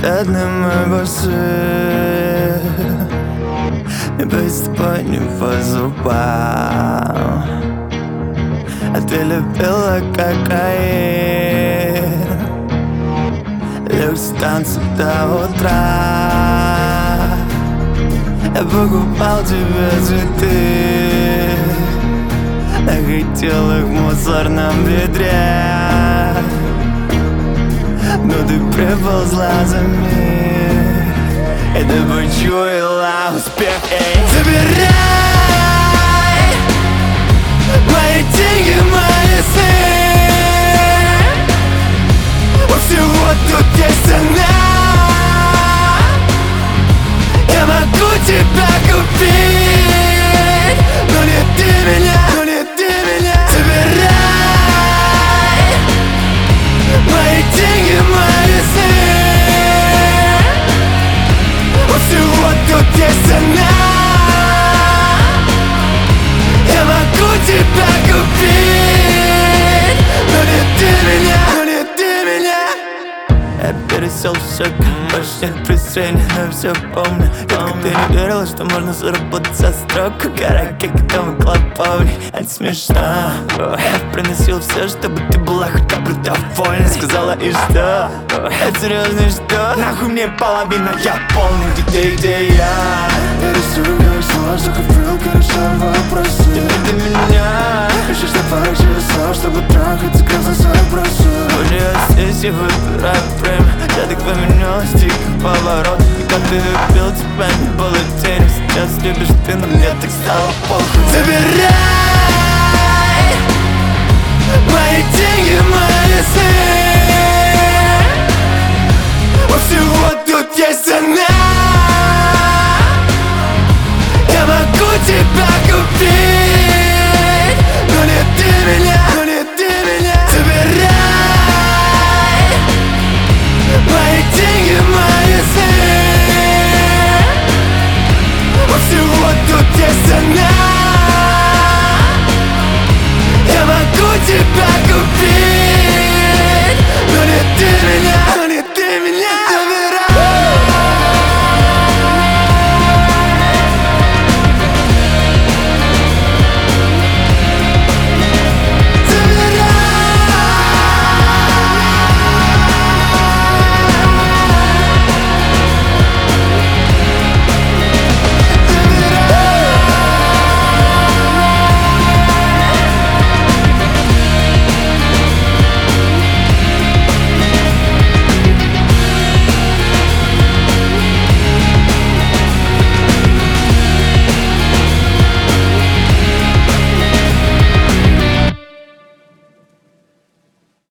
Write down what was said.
бесценны мы больше. Не быть с тобой не по зубам, а ты любила кокаин. Люкс танцы до утра. Я покупал тебе цветы, находил их в мусорном ведре, но ты приползла за мир, и ты почуяла успех. Забирай мои деньги, мои сны. У всего тут есть цена. Я могу тебя купить, но не ты меня, но не ты меня. Забирай мои деньги, мои сны. У всего тут есть цена. Я могу тебя купить, но не ты меня, но не ты меня. Я пересел все, больше нет презрения, но я все помню. Как ты не верила, что можно заработать со строк. Караоке, когда мы клоповали, это смешно. Я приносил все, чтобы ты была хотя бы довольна. Сказала, и что? Это серьезно, и что? Нахуй мне половина, я полный. Где я? Я рисую, как слова, что купил, решаю вопросы. Теперь ты меня ищешь на парах через слов, чтобы трахать, сказать свои вопросы. Позже я здесь и выбираю время. Я так поменялась, дикий поворот. Когда ты любил, тебя не было денег. Сейчас любишь ты, но мне так стало похуй. Забирай мои деньги, мои сны. У всего тут есть цена.